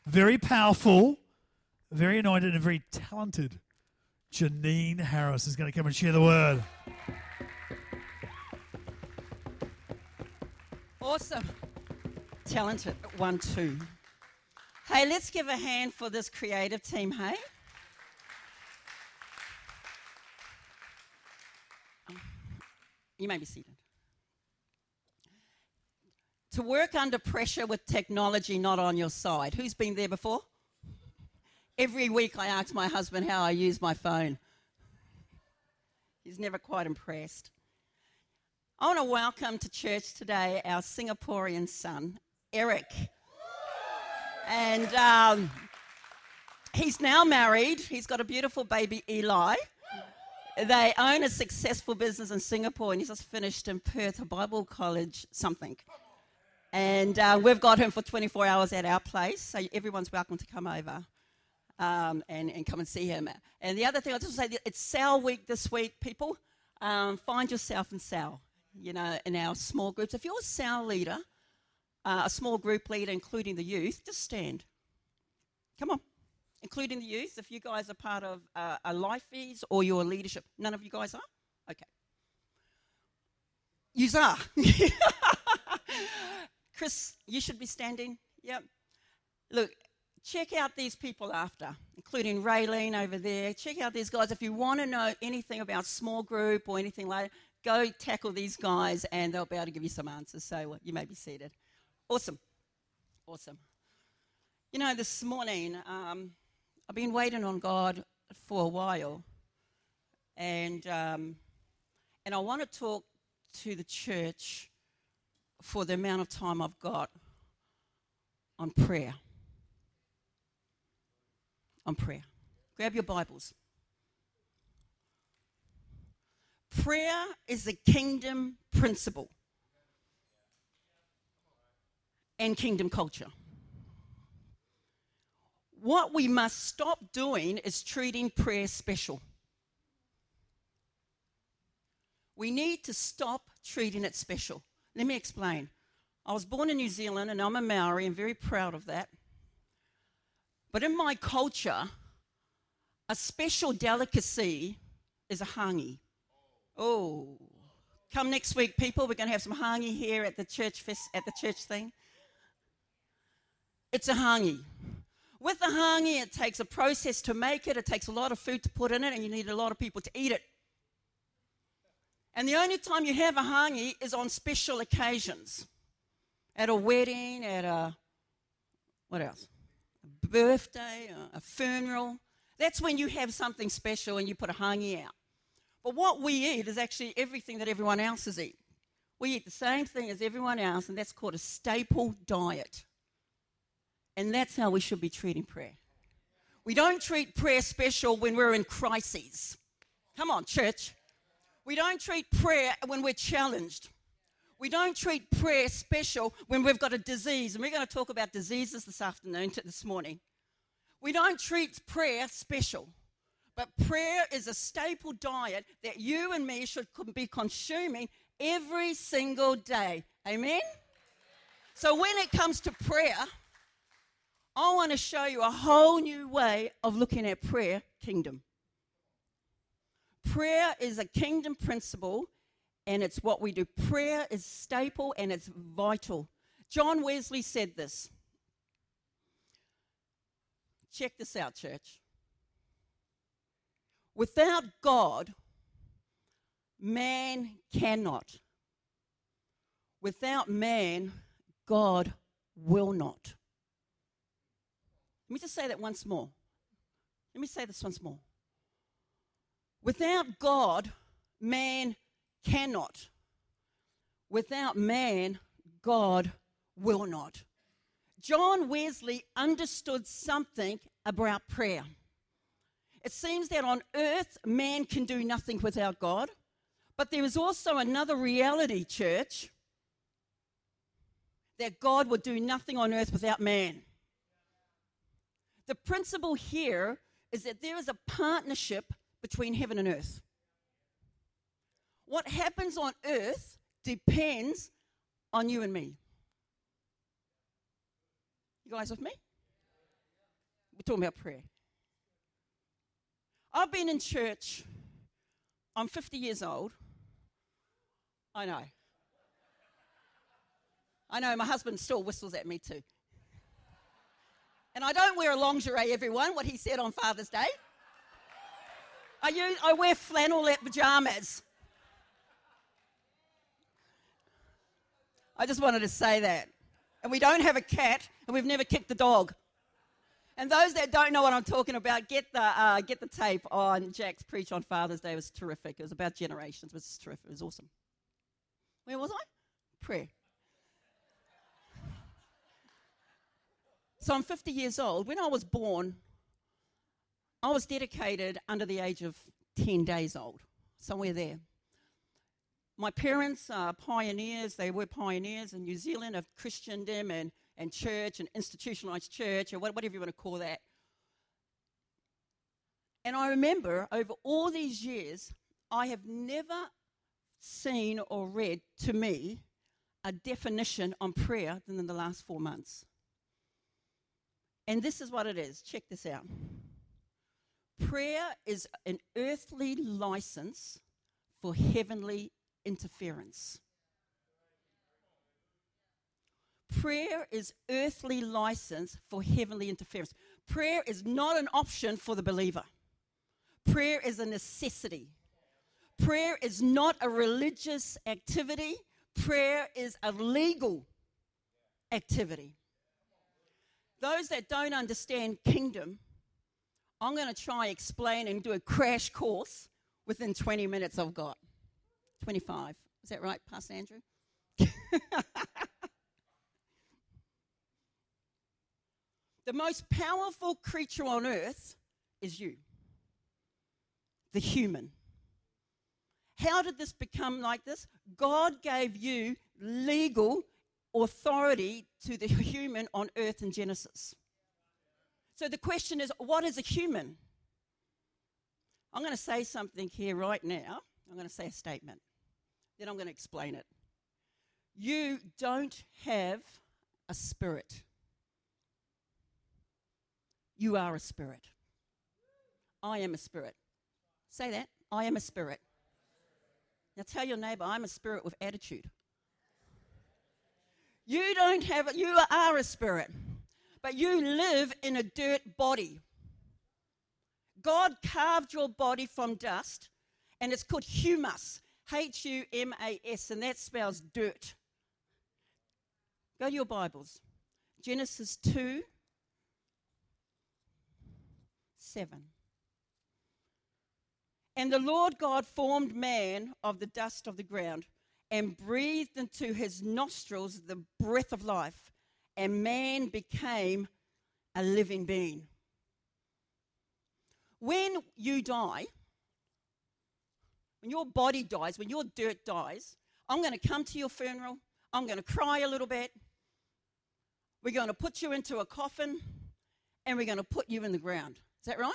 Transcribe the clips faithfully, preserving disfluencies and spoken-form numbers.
very powerful, very anointed, and very talented Janine Harris is going to come and share the word. Awesome. Talented. One, two. Hey, let's give a hand for this creative team, hey? You may be seated. To work under pressure with technology not on your side. Who's been there before? Every week I ask my husband how I use my phone. He's never quite impressed. I want to welcome to church today our Singaporean son, Eric. And um, he's now married. He's got a beautiful baby, Eli. They own a successful business in Singapore, and he's just finished in Perth, a Bible college something. And uh, we've got him for twenty-four hours at our place, so everyone's welcome to come over um, and, and come and see him. And the other thing, I'll just say, it's Cell Week this week, people. Um, find yourself in Cell, you know, in our small groups. If you're a Cell leader, uh, a small group leader, including the youth, just stand. Come on. Including the youth, if you guys are part of uh, a Lifeys or your leadership. None of you guys are? Okay. Yous are. Chris, you should be standing. Yep. Look, check out these people after, including Raylene over there. Check out these guys. If you want to know anything about small group or anything like that, go tackle these guys and they'll be able to give you some answers. So uh, you may be seated. Awesome. Awesome. You know, this morning, um, I've been waiting on God for a while. And, um, and I want to talk to the church for the amount of time I've got on prayer. On prayer. Grab your Bibles. Prayer is a kingdom principle and kingdom culture. What we must stop doing is treating prayer special. We need to stop treating it special. Let me explain. I was born in New Zealand and I'm a Maori and very proud of that. But in my culture, a special delicacy is a hangi. Oh, come next week, people. We're going to have some hangi here at the church fest, at the church thing. It's a hangi. With the hangi, it takes a process to make it. It takes a lot of food to put in it, and you need a lot of people to eat it. And the only time you have a hangi is on special occasions. At a wedding, at a, what else? A birthday, a, a funeral. That's when you have something special and you put a hangi out. But what we eat is actually everything that everyone else is eating. We eat the same thing as everyone else, and that's called a staple diet. And that's how we should be treating prayer. We don't treat prayer special when we're in crises. Come on, church. We don't treat prayer when we're challenged. We don't treat prayer special when we've got a disease. And we're going to talk about diseases this afternoon, this morning. We don't treat prayer special. But prayer is a staple diet that you and me should be consuming every single day. Amen? So when it comes to prayer, I want to show you a whole new way of looking at prayer, kingdom. Prayer is a kingdom principle, and it's what we do. Prayer is staple, and it's vital. John Wesley said this. Check this out, church. Without God, man cannot. Without man, God will not. Let me just say that once more. Let me say this once more. Without God, man cannot. Without man, God will not. John Wesley understood something about prayer. It seems that on earth, man can do nothing without God. But there is also another reality, church, that God would do nothing on earth without man. The principle here is that there is a partnership between heaven and earth. What happens on earth depends on you and me. You guys with me? We're talking about prayer. I've been in church. I'm fifty years old. I know. I know, my husband still whistles at me too. And I don't wear a lingerie, everyone, what he said on Father's Day. I, use, I wear flannelette pajamas. I just wanted to say that. And we don't have a cat, and we've never kicked the dog. And those that don't know what I'm talking about, get the uh, get the tape on Jack's preach on Father's Day. It was terrific. It was about generations. It was terrific. It was awesome. Where was I? Prayer. So I'm fifty years old. When I was born, I was dedicated under the age of ten days old, somewhere there. My parents are pioneers. They were pioneers in New Zealand of Christendom and, and church and institutionalized church, or whatever you want to call that. And I remember over all these years, I have never seen or read to me a definition on prayer than in the last four months. And this is what it is. Check this out. Prayer is an earthly license for heavenly interference. Prayer is earthly license for heavenly interference. Prayer is not an option for the believer. Prayer is a necessity. Prayer is not a religious activity. Prayer is a legal activity. Those that don't understand kingdom, I'm going to try explain and do a crash course within twenty minutes I've got. twenty-five. Is that right, Pastor Andrew? The most powerful creature on earth is you, the human. How did this become like this? God gave you legal authority to the human on earth in Genesis. So the question is, what is a human? I'm going to say something here right now. I'm going to say a statement. Then I'm going to explain it. You don't have a spirit. You are a spirit. I am a spirit. Say that. I am a spirit. Now tell your neighbor, I'm a spirit with attitude. You don't have, you are a spirit, but you live in a dirt body. God carved your body from dust, and it's called humus, H U M A S, and that spells dirt. Go to your Bibles. Genesis two, seven. And the Lord God formed man of the dust of the ground and breathed into his nostrils the breath of life, and man became a living being. When you die, when your body dies, when your dirt dies, I'm going to come to your funeral. I'm going to cry a little bit. We're going to put you into a coffin, and we're going to put you in the ground. Is that right?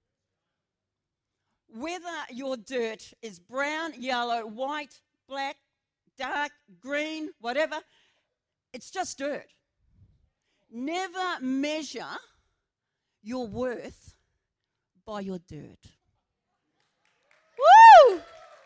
Whether your dirt is brown, yellow, white, black, dark, green, whatever, it's just dirt. Never measure your worth by your dirt. Woo!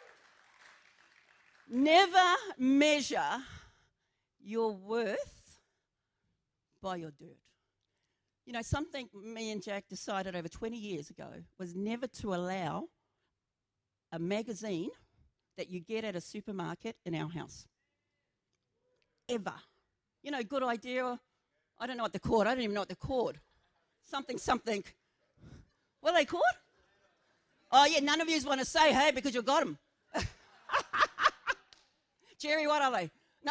Never measure your worth by your dirt. You know, something me and Jack decided over twenty years ago was never to allow a magazine that you get at a supermarket in our house. Ever. You know, good idea. I don't know what they're called. I don't even know what they're called. Something, something. What are they called? Oh, yeah, none of you want to say, hey, because you got them. Jerry, what are they? No.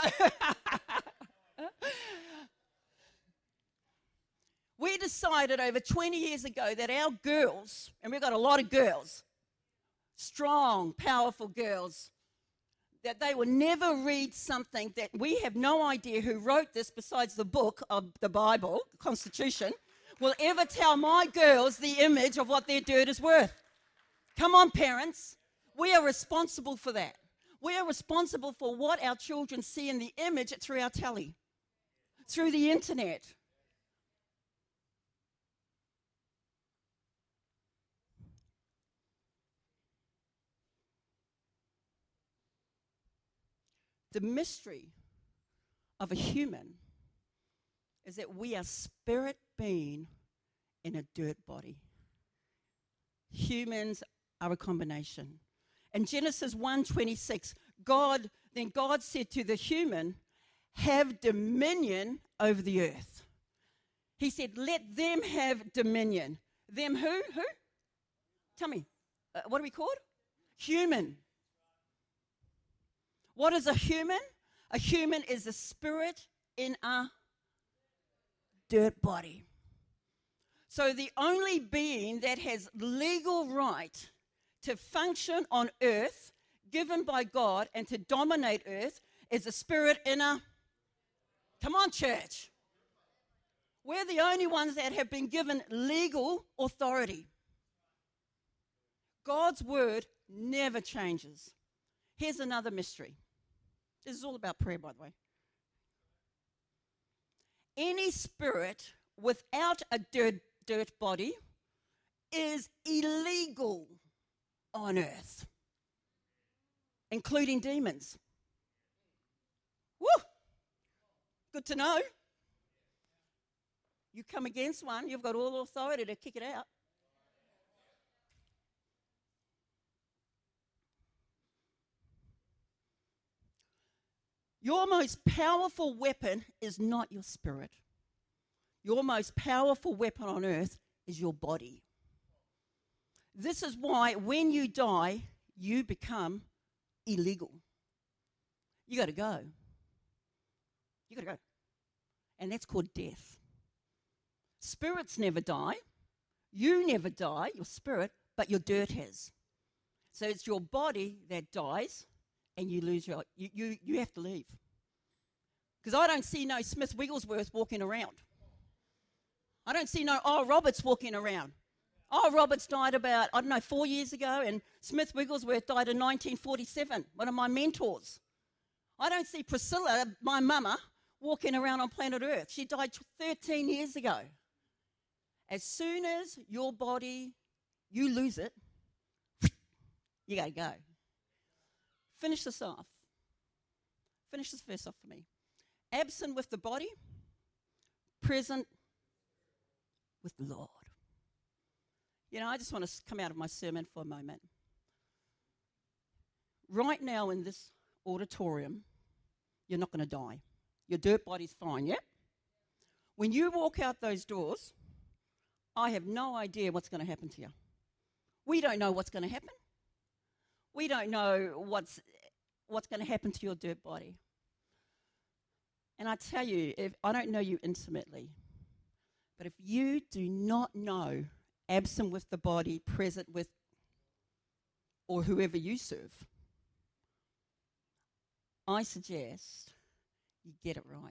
We decided over twenty years ago that our girls, and we've got a lot of girls, strong, powerful girls, that they will never read something that we have no idea who wrote this besides the book of the Bible, the Constitution, will ever tell my girls the image of what their dirt is worth. Come on, parents. We are responsible for that. We are responsible for what our children see in the image through our telly, through the internet. The mystery of a human is that we are spirit being in a dirt body. Humans are a combination. In Genesis one twenty-six, God, then God said to the human, have dominion over the earth. He said, let them have dominion. Them who? Who? Tell me. Uh, what are we called? Human. What is a human? A human is a spirit in a dirt body. So the only being that has legal right to function on earth, given by God, and to dominate earth, is a spirit in a... Come on, church. We're the only ones that have been given legal authority. God's word never changes. Here's another mystery. This is all about prayer, by the way. Any spirit without a dirt, dirt body is illegal on earth, including demons. Woo! Good to know. You come against one, you've got all authority to kick it out. Your most powerful weapon is not your spirit. Your most powerful weapon on earth is your body. This is why when you die, you become illegal. You got to go. You got to go. And that's called death. Spirits never die. You never die, your spirit, but your dirt has. So it's your body that dies, and you lose your, you, you, you have to leave. Because I don't see no Smith Wigglesworth walking around. I don't see no Oral Roberts walking around. Oral Roberts died about, I don't know, four years ago, and Smith Wigglesworth died in nineteen forty-seven, one of my mentors. I don't see Priscilla, my mama, walking around on planet Earth. She died thirteen years ago. As soon as your body, you lose it, you got to go. Finish this off. Finish this verse off for me. Absent with the body, present with the Lord. You know, I just want to come out of my sermon for a moment. Right now in this auditorium, you're not going to die. Your dirt body's fine, yeah? When you walk out those doors, I have no idea what's going to happen to you. We don't know what's going to happen. We don't know what's what's going to happen to your dirt body. And I tell you, if I don't know you intimately, but if you do not know, absent with the body, present with, or whoever you serve, I suggest you get it right.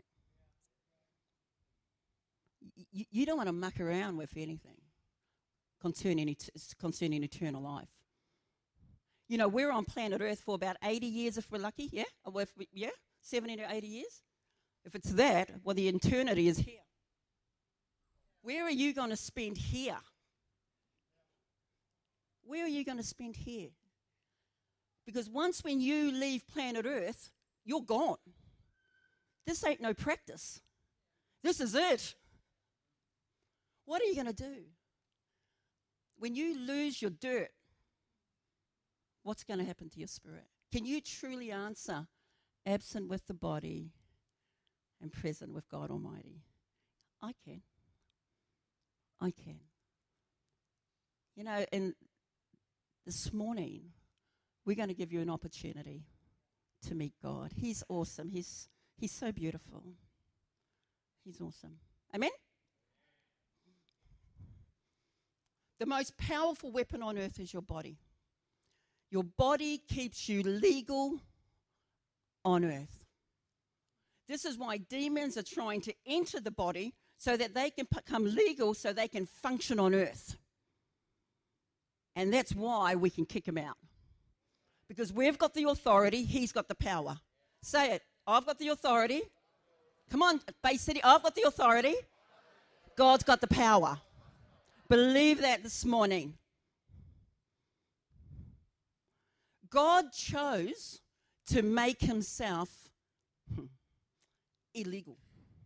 You, you don't want to muck around with anything concerning, et- concerning eternal life. You know, we're on planet Earth for about eighty years if we're lucky, yeah? Or if we, yeah? seventy to eighty years? If it's that, well, the eternity is here. Where are you going to spend here? Where are you going to spend here? Because once when you leave planet Earth, you're gone. This ain't no practice. This is it. What are you going to do? When you lose your dirt, what's going to happen to your spirit? Can you truly answer, absent with the body and present with God Almighty? I can. I can. You know, and this morning, we're going to give you an opportunity to meet God. He's awesome. He's, he's so beautiful. He's awesome. Amen? The most powerful weapon on earth is your body. Your body keeps you legal on earth. This is why demons are trying to enter the body so that they can become legal so they can function on earth. And that's why we can kick them out. Because we've got the authority, he's got the power. Say it. I've got the authority. Come on, Bay City, I've got the authority. God's got the power. Believe that this morning. God chose to make himself illegal.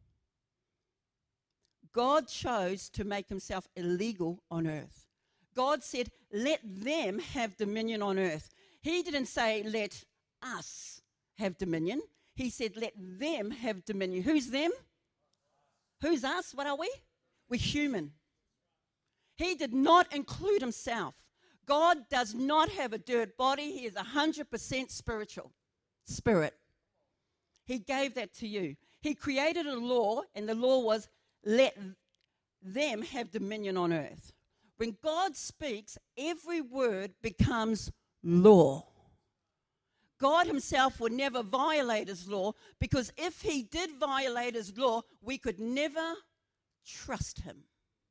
God chose to make himself illegal on earth. God said, let them have dominion on earth. He didn't say, let us have dominion. He said, let them have dominion. Who's them? Who's us? What are we? We're human. He did not include himself. God does not have a dirt body. He is one hundred percent spiritual. Spirit. He gave that to you. He created a law, and the law was, let them have dominion on earth. When God speaks, every word becomes law. God himself would never violate his law, because if he did violate his law, we could never trust him.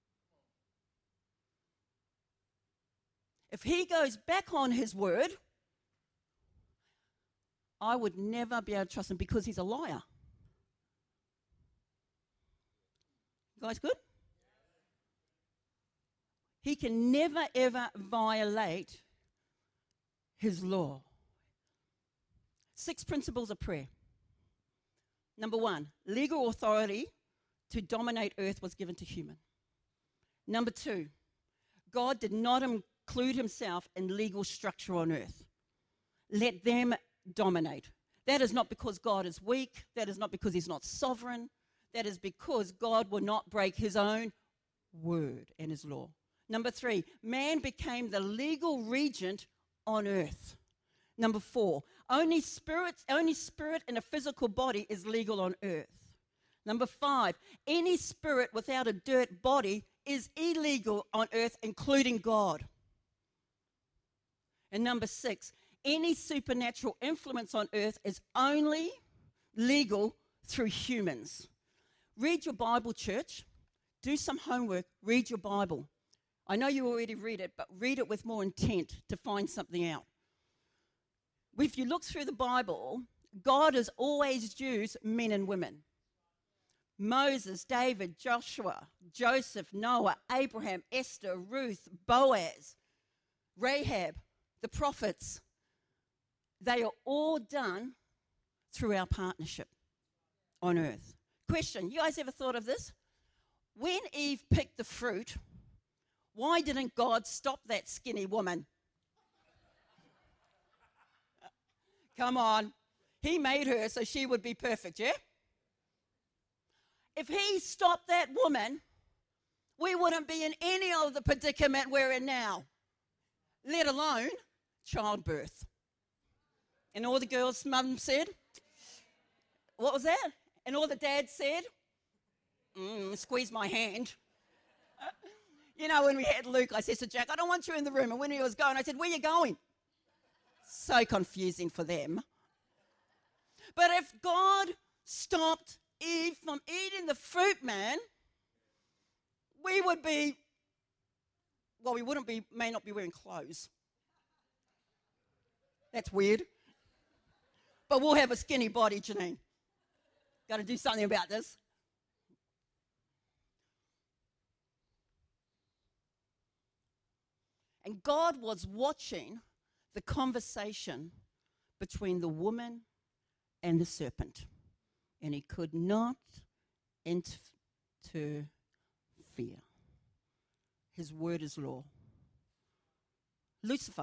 If he goes back on his word, I would never be able to trust him because he's a liar. You guys good? He can never, ever violate his law. Six principles of prayer. Number one, legal authority to dominate earth was given to human. Number two, God did not include himself in legal structure on earth. Let them dominate. That is not because God is weak. That is not because he's not sovereign. That is because God will not break his own word and his law. Number three, man became the legal regent on earth. Number four, only spirit, only spirit in a physical body is legal on earth. Number five, any spirit without a dirt body is illegal on earth, including God. And number six, any supernatural influence on earth is only legal through humans. Read your Bible, church. Do some homework. Read your Bible. I know you already read it, but read it with more intent to find something out. If you look through the Bible, God has always used men and women. Moses, David, Joshua, Joseph, Noah, Abraham, Esther, Ruth, Boaz, Rahab, the prophets. They are all done through our partnership on earth. Question, you guys ever thought of this? When Eve picked the fruit, why didn't God stop that skinny woman? Come on. He made her so she would be perfect, yeah? If he stopped that woman, we wouldn't be in any of the predicament we're in now, let alone childbirth. And all the girls' mum said, what was that? And all the dads said, mm, squeeze my hand. You know, when we had Luke, I said to Jack, I don't want you in the room. And when he was going, I said, where are you going? So confusing for them. But if God stopped Eve from eating the fruit, man, we would be, well, we wouldn't be, may not be wearing clothes. That's weird. But we'll have a skinny body, Janine. Got to do something about this. And God was watching the conversation between the woman and the serpent. And he could not interfere. His word is law. Lucifer.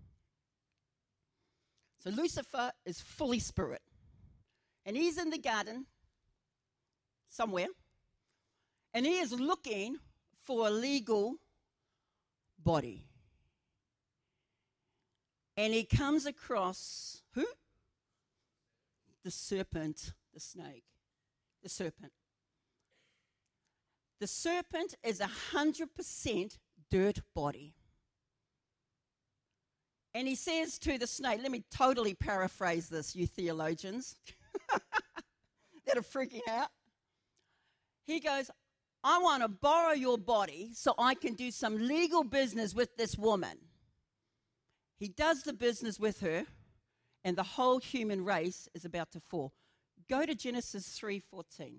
So Lucifer is fully spirit. And he's in the garden somewhere. And he is looking for a legal body. And he comes across who? The serpent, the snake, the serpent. The serpent is a one hundred percent dirt body. And he says to the snake, let me totally paraphrase this, you theologians that are freaking out. He goes, I want to borrow your body so I can do some legal business with this woman. He does the business with her, and the whole human race is about to fall. Go to Genesis three fourteen.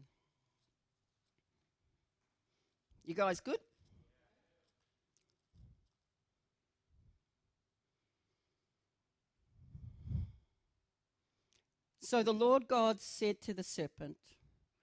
You guys good? So the Lord God said to the serpent,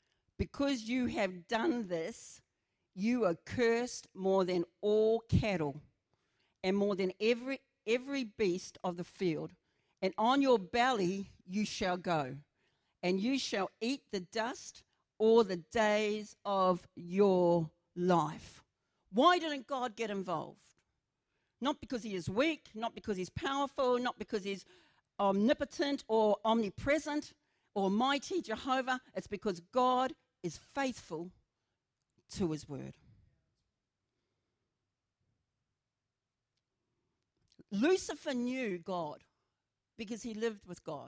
because you have done this, you are cursed more than all cattle and more than every every beast of the field. And on your belly you shall go, and you shall eat the dust all the days of your life. Why didn't God get involved? Not because he is weak, not because he's powerful, not because he's omnipotent or omnipresent or mighty Jehovah. It's because God is faithful to his word. Lucifer knew God because he lived with God.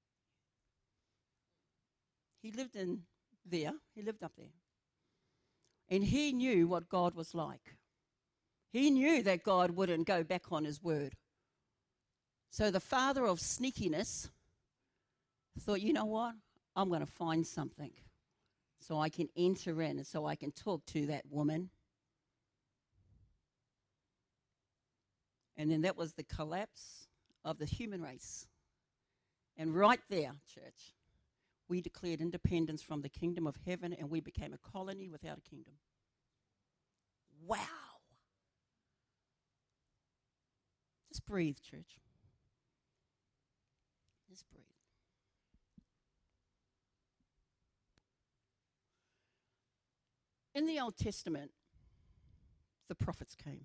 He lived in there. He lived up there. And he knew what God was like. He knew that God wouldn't go back on his word. So the father of sneakiness thought, you know what? I'm going to find something so I can enter in and so I can talk to that woman. And then that was the collapse of the human race. And right there, church, we declared independence from the kingdom of heaven and we became a colony without a kingdom. Wow. Just breathe, church. Just breathe. In the Old Testament, the prophets came.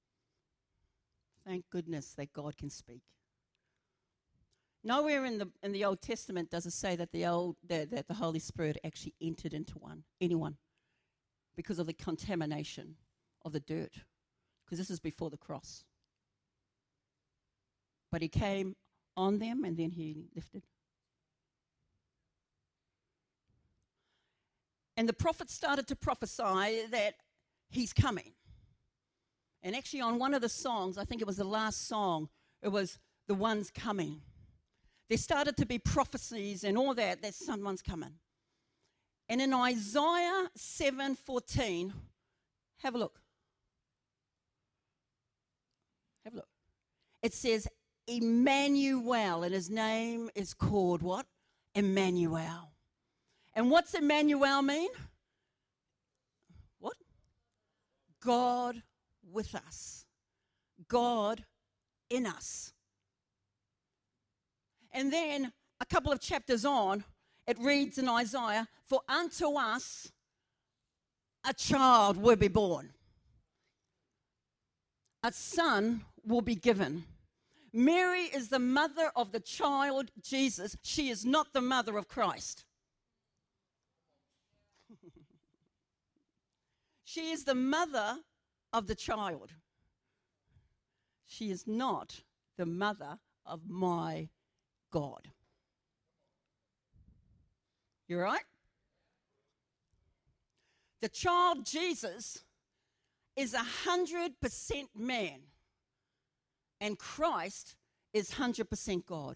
Thank goodness that God can speak. Nowhere in the in the Old Testament does it say that the old that, that the Holy Spirit actually entered into one anyone because of the contamination of the dirt, because this is before the cross. But he came on them and then he lifted. And the prophets started to prophesy that he's coming. And actually on one of the songs, I think it was the last song, it was the one's coming. There started to be prophecies and all that, that someone's coming. And in Isaiah seven fourteen, have a look. Have a look. It says, Emmanuel, and his name is called what? Emmanuel. And what's Emmanuel mean? What? God with us. God in us. And then a couple of chapters on, it reads in Isaiah, for unto us a child will be born. A son will be given. Mary is the mother of the child Jesus. She is not the mother of Christ. She is the mother of the child. She is not the mother of my God. You right? The child Jesus is a hundred percent man, and Christ is hundred percent God.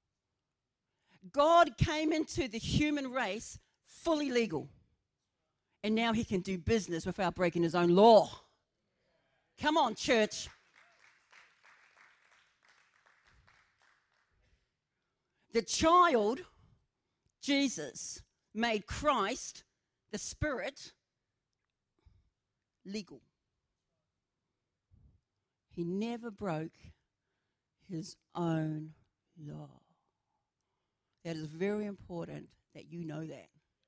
God came into the human race fully legal, and now he can do business without breaking his own law. Come on, church. The child, Jesus, made Christ, the Spirit, legal. He never broke his own law. That is very important that you know that.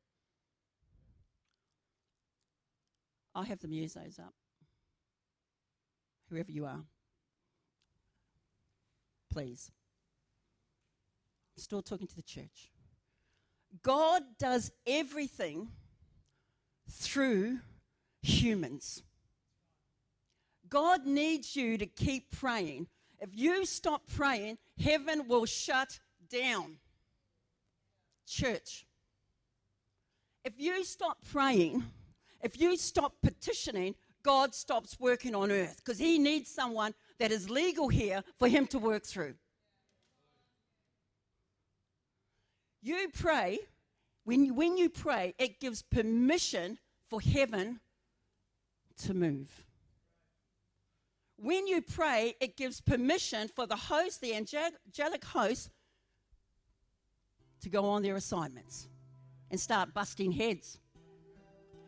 I'll have the musos up. Whoever you are. Please. I'm still talking to the church. God does everything through humans. God needs you to keep praying. If you stop praying, heaven will shut down. Church, if you stop praying, if you stop petitioning, God stops working on earth because he needs someone that is legal here for him to work through. You pray, when you, when you pray, it gives permission for heaven to move. When you pray, it gives permission for the host, the angelic host, to go on their assignments and start busting heads.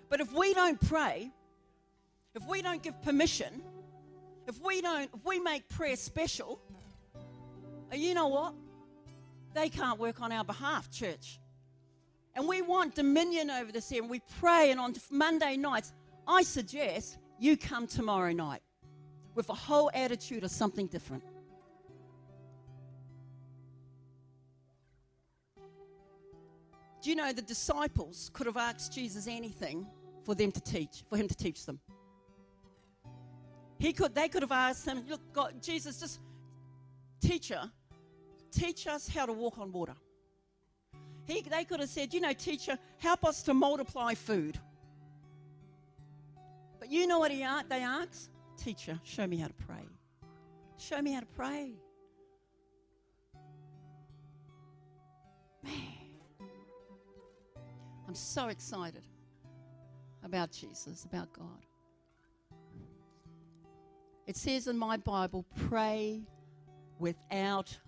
But if we don't pray, if we don't give permission, if we don't, if we make prayer special, you know what? They can't work on our behalf, church. And we want dominion over this here, and we pray, and on Monday nights, I suggest you come tomorrow night with a whole attitude of something different. Do you know the disciples could have asked Jesus anything for them to teach, for him to teach them? He could, they could have asked him, look, God, Jesus, just teacher, teach us how to walk on water. He, they could have said, you know, teacher, help us to multiply food. But you know what he, they asked? Teacher, show me how to pray. Show me how to pray. Man, I'm so excited about Jesus, about God. It says in my Bible, pray without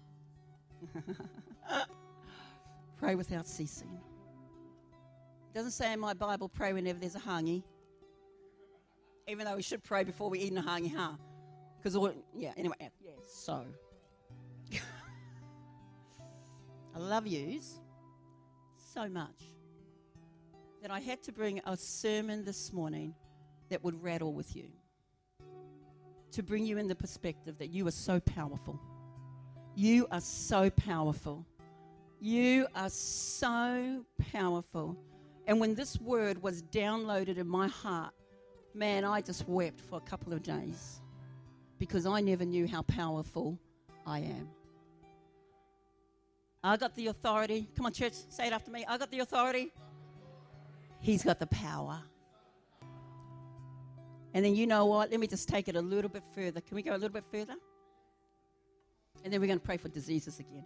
pray without ceasing. It doesn't say in my Bible, pray whenever there's a hangi. Even though we should pray before we eat a hangi, huh? Because, yeah, anyway, yeah, so. I love yous so much that I had to bring a sermon this morning that would rattle with you. To bring you in the perspective that you are so powerful. You are so powerful. You are so powerful. And when this word was downloaded in my heart, man, I just wept for a couple of days because I never knew how powerful I am. I got the authority. Come on, church, say it after me. I got the authority. He's got the power. And then you know what? Let me just take it a little bit further. Can we go a little bit further? And then we're going to pray for diseases again.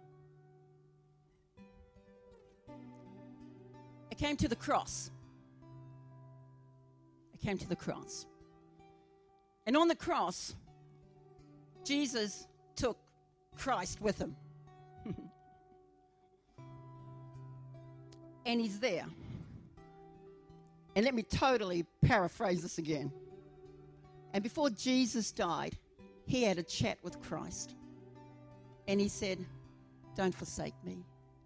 It came to the cross. It came to the cross. And on the cross, Jesus took Christ with him. And he's there. And let me totally paraphrase this again. And before Jesus died, he had a chat with Christ. And he said, don't forsake me.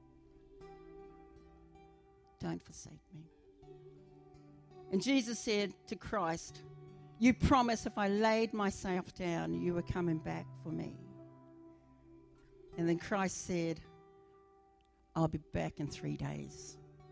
Don't forsake me. And Jesus said to Christ, you promised if I laid myself down, you were coming back for me. And then Christ said, I'll be back in three days.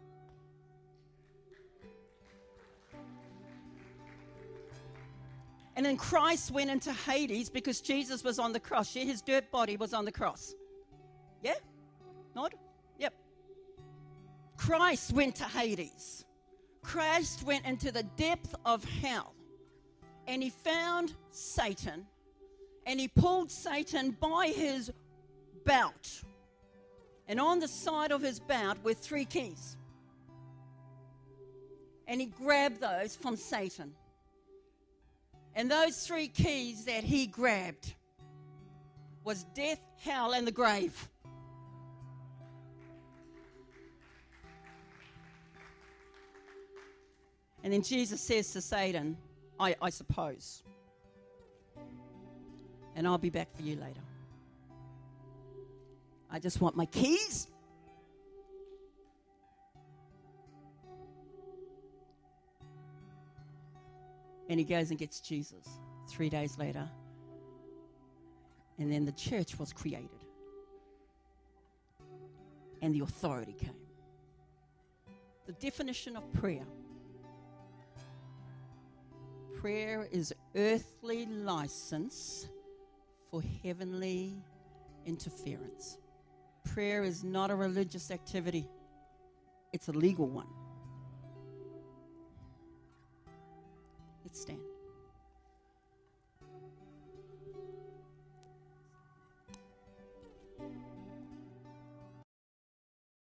And then Christ went into Hades because Jesus was on the cross. Yeah, his dirt body was on the cross. Yeah? Nod? Yep. Christ went to Hades. Christ went into the depth of hell. And he found Satan. And he pulled Satan by his belt. And on the side of his belt were three keys. And he grabbed those from Satan. And those three keys that he grabbed was death, hell, and the grave. And then Jesus says to Satan, I, I suppose, and I'll be back for you later. I just want my keys. And he goes and gets Jesus three days later. And then the church was created. And the authority came. The definition of prayer. Prayer is earthly license for heavenly interference. Prayer is not a religious activity. It's a legal one. Let's stand.